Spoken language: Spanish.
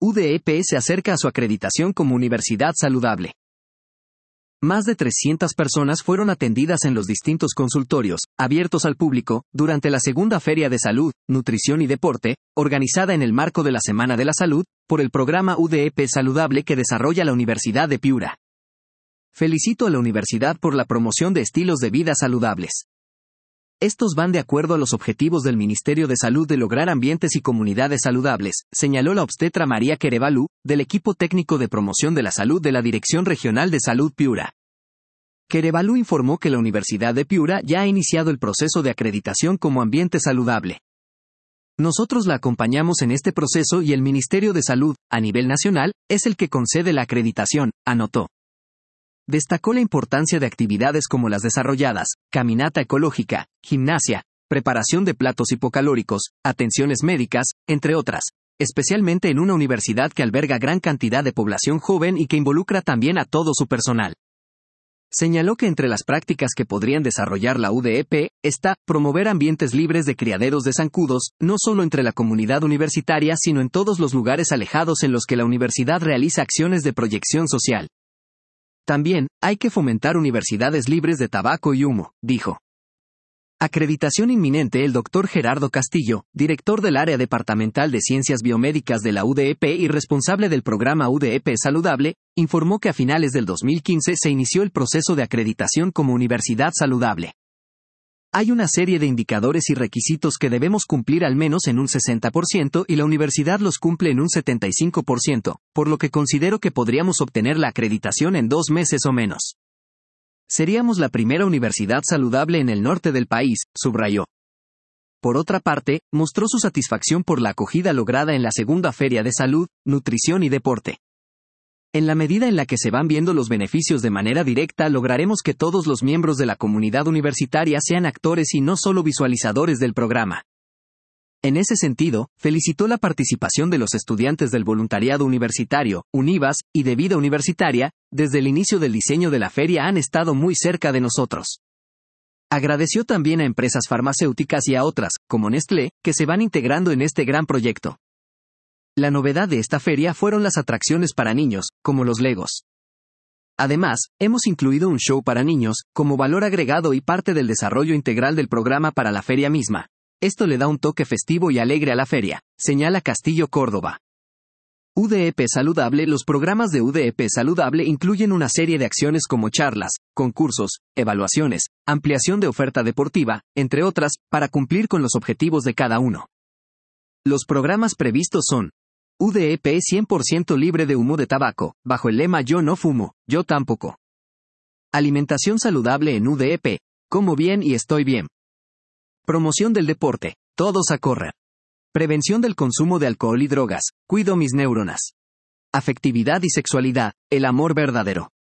UDEP se acerca a su acreditación como universidad saludable. Más de 300 personas fueron atendidas en los distintos consultorios, abiertos al público, durante la segunda Feria de Salud, Nutrición y Deporte, organizada en el marco de la Semana de la Salud, por el programa UDEP Saludable que desarrolla la Universidad de Piura. Felicito a la universidad por la promoción de estilos de vida saludables. Estos van de acuerdo a los objetivos del Ministerio de Salud de lograr ambientes y comunidades saludables, señaló la obstetra María Querevalú, del equipo técnico de promoción de la salud de la Dirección Regional de Salud Piura. Querevalú informó que la Universidad de Piura ya ha iniciado el proceso de acreditación como ambiente saludable. Nosotros la acompañamos en este proceso y el Ministerio de Salud, a nivel nacional, es el que concede la acreditación, anotó. Destacó la importancia de actividades como las desarrolladas, caminata ecológica, gimnasia, preparación de platos hipocalóricos, atenciones médicas, entre otras, especialmente en una universidad que alberga gran cantidad de población joven y que involucra también a todo su personal. Señaló que entre las prácticas que podrían desarrollar la UDEP, está promover ambientes libres de criaderos de zancudos, no solo entre la comunidad universitaria sino en todos los lugares alejados en los que la universidad realiza acciones de proyección social. También, hay que fomentar universidades libres de tabaco y humo, dijo. Acreditación inminente. El Dr. Gerardo Castillo, director del Área Departamental de Ciencias Biomédicas de la UDEP y responsable del programa UDEP Saludable, informó que a finales del 2015 se inició el proceso de acreditación como universidad saludable. Hay una serie de indicadores y requisitos que debemos cumplir al menos en un 60% y la universidad los cumple en un 75%, por lo que considero que podríamos obtener la acreditación en 2 meses o menos. Seríamos la primera universidad saludable en el norte del país, subrayó. Por otra parte, mostró su satisfacción por la acogida lograda en la segunda Feria de Salud, Nutrición y Deporte. En la medida en la que se van viendo los beneficios de manera directa, lograremos que todos los miembros de la comunidad universitaria sean actores y no solo visualizadores del programa. En ese sentido, felicitó la participación de los estudiantes del voluntariado universitario, UNIVAS, y de vida universitaria. Desde el inicio del diseño de la feria han estado muy cerca de nosotros. Agradeció también a empresas farmacéuticas y a otras, como Nestlé, que se van integrando en este gran proyecto. La novedad de esta feria fueron las atracciones para niños, como los Legos. Además, hemos incluido un show para niños, como valor agregado y parte del desarrollo integral del programa para la feria misma. Esto le da un toque festivo y alegre a la feria, señala Castillo Córdoba. UDEP Saludable. Los programas de UDEP Saludable incluyen una serie de acciones como charlas, concursos, evaluaciones, ampliación de oferta deportiva, entre otras, para cumplir con los objetivos de cada uno. Los programas previstos son: UDEP 100% libre de humo de tabaco, bajo el lema Yo no fumo, yo tampoco. Alimentación saludable en UDEP, como bien y estoy bien. Promoción del deporte, todos a correr. Prevención del consumo de alcohol y drogas, cuido mis neuronas. Afectividad y sexualidad, el amor verdadero.